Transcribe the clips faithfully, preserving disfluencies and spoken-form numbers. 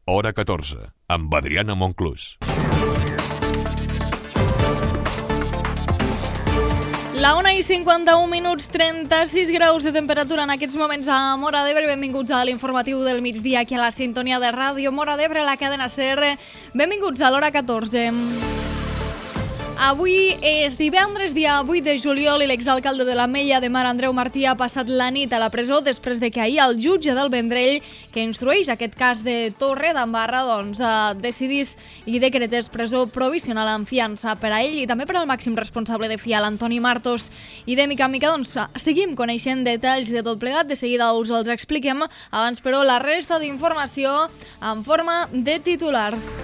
Hora catorze, amb Adriana Monclús. La una i cinquanta-un minuts, trenta-sis graus de temperatura en aquests moments a Móra d'Ebre. Benvinguts a l'informatiu del migdia aquí a la sintonia de ràdio Móra d'Ebre, la cadena SER. Benvinguts a l'hora catorze. Avui és divendres, dia vuit de juliol, i l'exalcalde de l'Ametlla de Mar, Andreu Martí, ha passat la nit a la presó després de que ahir el jutge del Vendrell, que instrueix aquest cas de Torre d'Embarra, doncs, eh, decidís i decretés presó provisional amb fiança per a ell i també per al màxim responsable de Fial, Antoni Martos. I de mica en mica, doncs, seguim coneixent detalls de tot plegat. De seguida us els expliquem. Abans, però, la resta d'informació en forma de titulars.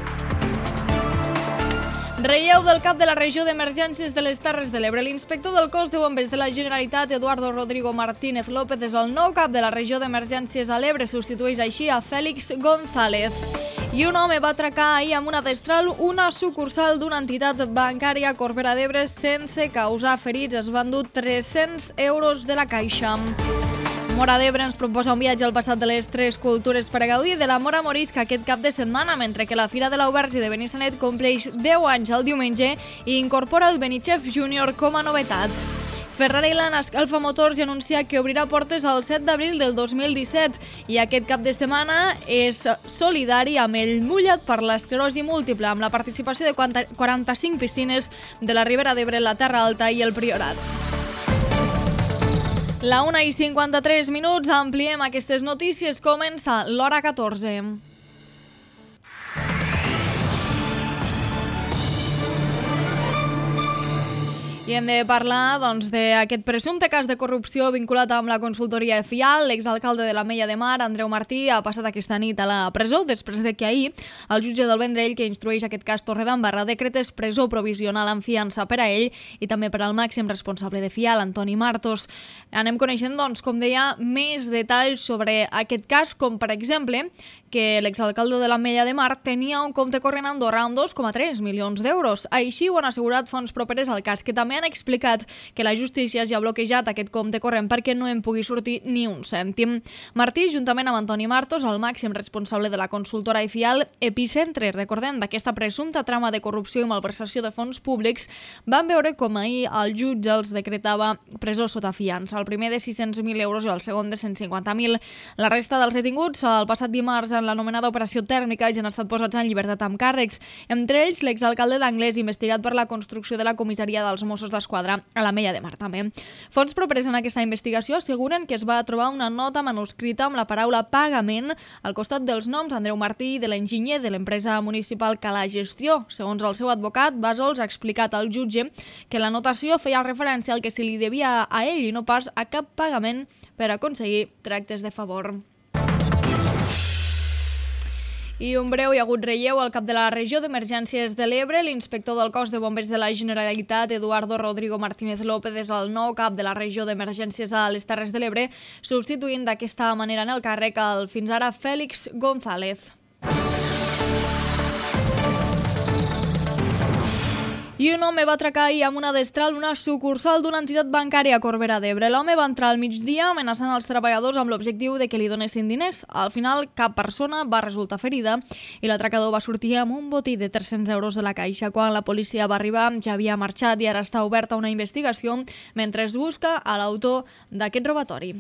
Relleu del cap de la regió d'emergències de les Terres de l'Ebre. L'inspector del cos de bombers de la Generalitat, Eduardo Rodrigo Martínez López, és el nou cap de la regió d'emergències a l'Ebre. Substitueix així a Félix González. I un home va atracar ahir amb una destral una sucursal d'una entitat bancària a Corbera d'Ebre sense causar ferits. Es van dur tres-cents euros de la caixa. Móra d'Ebre ens proposa un viatge al passat de les tres cultures per a gaudir de la Mora Morisca aquest cap de setmana, mentre que la Fira de l'Auberge de Benissanet compleix deu anys el diumenge i incorpora el Benichef Júnior com a novetat. Ferrari-Land escalfa motors i anuncia que obrirà portes el set d'abril del dos mil disset i aquest cap de setmana és solidari amb el Mullat per l'esclerosi múltiple, amb la participació de quaranta-cinc piscines de la Ribera d'Ebre, la Terra Alta i el Priorat. La una i cinquanta-tres minuts, ampliem aquestes notícies, comença l'hora catorze. I hem de parlar doncs, d'aquest presumpte cas de corrupció vinculat amb la consultoria Fial. L'exalcalde de l'Ametlla de Mar, Andreu Martí, ha passat aquesta nit a la presó després de que ahir el jutge del Vendrell, que instrueix aquest cas Torre d'Embarra, decretés presó provisional amb fiança per a ell i també per al màxim responsable de Fial, Antoni Martos. Anem coneixent, doncs, com deia, més detalls sobre aquest cas, com per exemple que l'exalcalde de l'Ametlla de Mar tenia un compte corrent a Andorra amb dos coma tres milions d'euros. Així ho han assegurat fonts properes al cas, que també han explicat que la justícia ja ha bloquejat aquest compte corrent perquè no en pugui sortir ni un cèntim. Martí, juntament amb Antoni Martos, el màxim responsable de la consultora Fial, epicentre, recordem, d'aquesta presumpta trama de corrupció i malversació de fons públics, van veure com ahir el jutge els decretava presó sota fiança, el primer de sis-cents mil euros i el segon de cent cinquanta mil. La resta dels detinguts, el passat dimarts en l'anomenada operació tèrmica, ja han estat posats en llibertat amb càrrecs, entre ells l'exalcalde d'Anglès, investigat per la construcció de la comissaria dels Mossos d'Esquadra a l'Ametlla de Mar també. Fonts properes en aquesta investigació asseguren que es va trobar una nota manuscrita amb la paraula pagament al costat dels noms d'Andreu Martí i de l'enginyer de l'empresa municipal Cala Gestió. Segons el seu advocat, Bàsols ha explicat al jutge que la notació feia referència al que se li devia a ell i no pas a cap pagament per aconseguir tractes de favor. I un breu, hi ha hagut relleu al cap de la regió d'emergències de l'Ebre. L'inspector del cos de bombers de la Generalitat, Eduardo Rodrigo Martínez López, és el nou cap de la regió d'emergències a les Terres de l'Ebre, substituint d'aquesta manera en el càrrec el fins ara Félix González. I un home va atracar ahir amb una destral una sucursal d'una entitat bancària a Corbera d'Ebre. L'home va entrar al migdia amenaçant els treballadors amb l'objectiu de que li donessin diners. Al final, cap persona va resultar ferida i l'atracador va sortir amb un botí de tres-cents euros de la caixa. Quan la policia va arribar, ja havia marxat i ara està oberta una investigació mentre es busca a l'autor d'aquest robatori.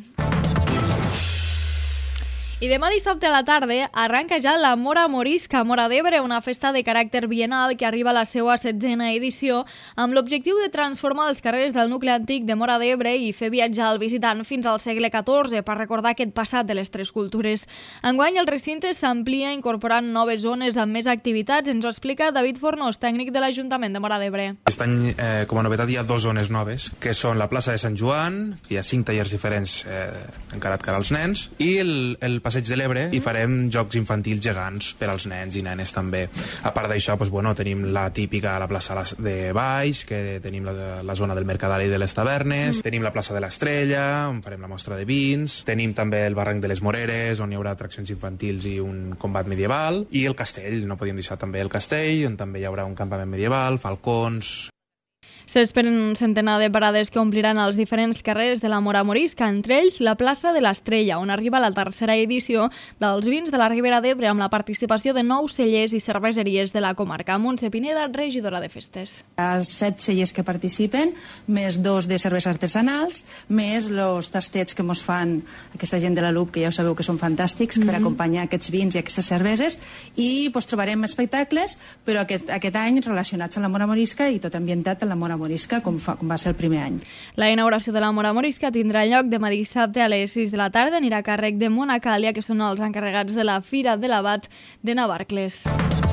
I demà dissabte a la tarda arranca ja la Mora Morisca a Móra d'Ebre, una festa de caràcter biennal que arriba a la seva setzena edició amb l'objectiu de transformar els carrers del nucli antic de Móra d'Ebre i fer viatjar el visitant fins al segle catorze per recordar aquest passat de les tres cultures. Enguany el recinte s'amplia incorporant noves zones amb més activitats. Ens ho explica David Fornós, tècnic de l'Ajuntament de Móra d'Ebre. Aquest any, eh, com a novetat, hi ha dues zones noves, que són la plaça de Sant Joan, hi ha cinc tallers diferents eh, encarat cara als nens, i el, el Passeig de l'Ebre, i farem jocs infantils gegants per als nens i nenes també. A part d'això, doncs, bueno, tenim la típica la plaça de Baix, que tenim la, la zona del Mercadari de les Tavernes, mm. tenim la plaça de l'Estrella, on farem la mostra de vins, tenim també el barranc de les Moreres, on hi haurà atraccions infantils i un combat medieval, i el castell, no podíem deixar també el castell, on també hi haurà un campament medieval, falcons. S'esperen un centenar de parades que ompliran els diferents carrers de la Mora Morisca, entre ells la plaça de l'Estrella, on arriba la tercera edició dels vins de la Ribera d'Ebre amb la participació de nou cellers i cerveseries de la comarca. Montse Pineda, regidora de festes. Hi ha set cellers que participen, més dos de cerveses artesanals, més els tastets que mos fan aquesta gent de la L U P, que ja ho sabeu que són fantàstics, mm-hmm. per acompanyar aquests vins i aquestes cerveses, i pues, trobarem espectacles, però aquest, aquest any relacionats amb la Mora Morisca i tot ambientat en la Mora Morisca, com, fa, com va ser el primer any. La inauguració de la Mora Morisca tindrà lloc demà dissabte a les sis de la tarda. Anirà a càrrec de Monacàlia, que són els encarregats de la Fira de l'Abat de Navarcles.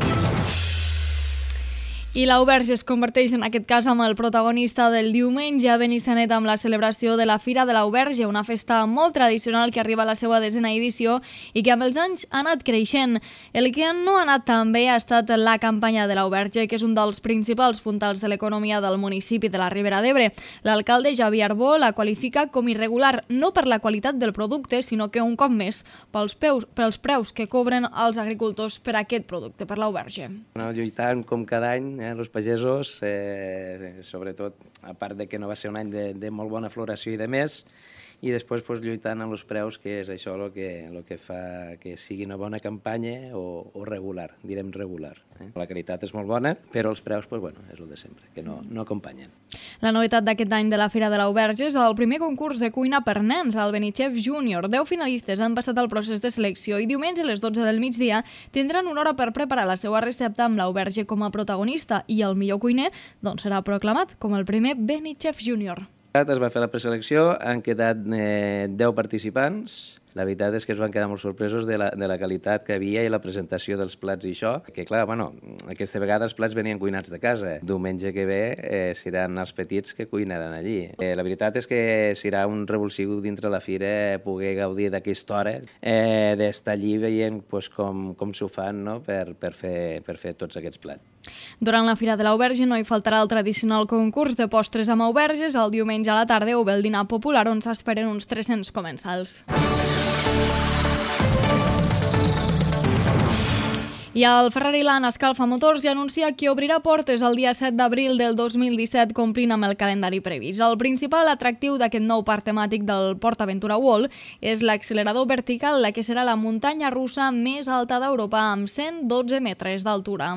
I l'Auberge es converteix en aquest cas amb el protagonista del diumenge a Benissanet amb la celebració de la Fira de l'Auberge, una festa molt tradicional que arriba a la seva desena edició i que amb els anys ha anat creixent. El que no ha anat tan bé ha estat la campanya de l'Auberge, que és un dels principals puntals de l'economia del municipi de la Ribera d'Ebre. L'alcalde Javi Arbó la qualifica com irregular, no per la qualitat del producte, sinó que un cop més pels, peus, pels preus que cobren els agricultors per aquest producte, per l'Auberge. No, lluitant com cada any, eh, els pagesos, eh, sobretot, a part de que no va ser un any de, de molt bona floració i de més, i després pues, lluitant amb els preus, que és això el que, el que fa que sigui una bona campanya o, o regular, direm regular. Eh? La qualitat és molt bona, però els preus pues, bueno, és el de sempre, que no, no acompanyen. La novetat d'aquest any de la Fira de l'Auberge és el primer concurs de cuina per nens, el Benichef Júnior. Deu finalistes han passat el procés de selecció i diumenge a les dotze del migdia tindran una hora per preparar la seva recepta amb l'Auberge com a protagonista i el millor cuiner doncs, serà proclamat com el primer Benichef Júnior. Es va fer la preselecció, han quedat eh, deu participants. La veritat és que es van quedar molt sorpresos de la, de la qualitat que havia i la presentació dels plats i això, que clar, bueno, aquesta vegada els plats venien cuinats de casa. Diumenge que ve eh, seran els petits que cuinaran allí. Eh, la veritat és que serà un revulsiu dintre la fira poder gaudir d'aquesta hora, eh, d'estar allí veient pues, com, com s'ho fan, no? per, per, fer, per fer tots aquests plats. Durant la Fira de l'Auberge no hi faltarà el tradicional concurs de postres amb auberges el diumenge a la tarda o bé el dinar popular on s'esperen uns tres-cents comensals. I el Ferrari Land escalfa motors i anuncia que obrirà portes el dia set d'abril del dos mil disset complint amb el calendari previst. El principal atractiu d'aquest nou parc temàtic del PortAventura World és l'accelerador vertical, la que serà la muntanya russa més alta d'Europa amb cent dotze metres d'altura.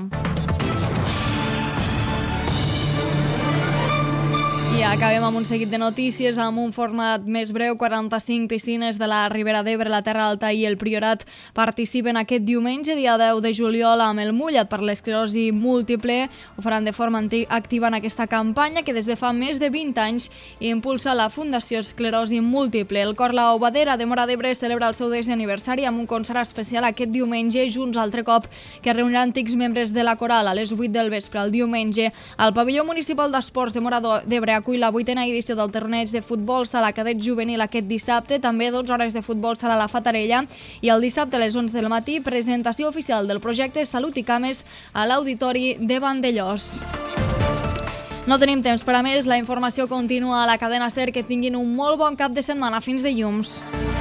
I acabem amb un seguit de notícies amb un format més breu. quaranta-cinc piscines de la Ribera d'Ebre, la Terra Alta i el Priorat participen aquest diumenge, dia deu de juliol, amb el Mullat per l'esclerosi múltiple. Ho faran de forma activa en aquesta campanya que des de fa més de vint anys impulsa la Fundació Esclerosi Múltiple. El Cor La Obadera de Móra d'Ebre celebra el seu desè aniversari amb un concert especial aquest diumenge, junts altre cop, que reunirà antics membres de la coral a les vuit del vespre. El diumenge, al Pavelló Municipal d'Esports de Móra d'Ebre acull la vuitena edició del torneig de futbol sala cadet juvenil aquest dissabte, també dotze hores de futbol sala La Fatarella i el dissabte a les onze del matí presentació oficial del projecte Salut i Cames a l'Auditori de Vandellós. No tenim temps per a més, la informació continua a la cadena SER. Que tinguin un molt bon cap de setmana. Fins dilluns.